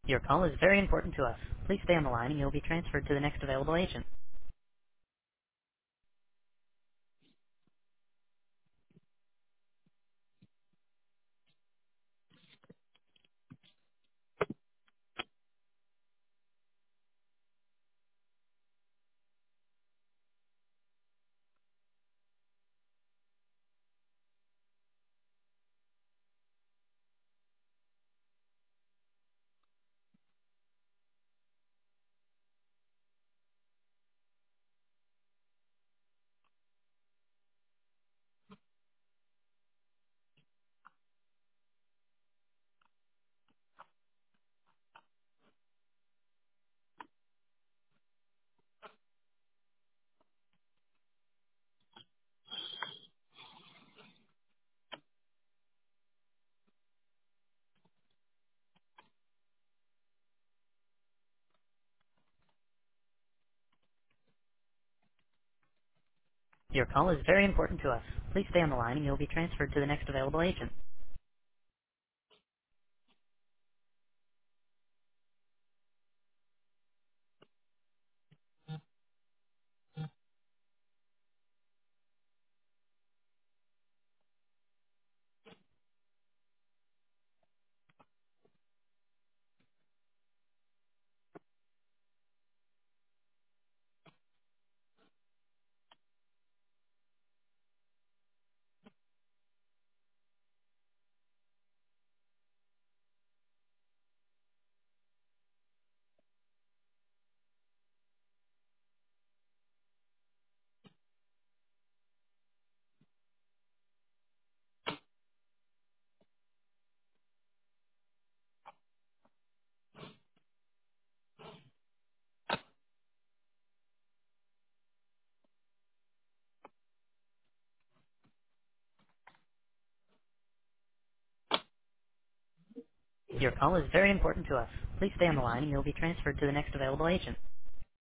Your call is very important to us. Please stay on the line and you'll be transferred to the next available agent. Your call is very important to us. Please stay on the line and you'll be transferred to the next available agent. Your call is very important to us. Please stay on the line and you'll be transferred to the next available agent.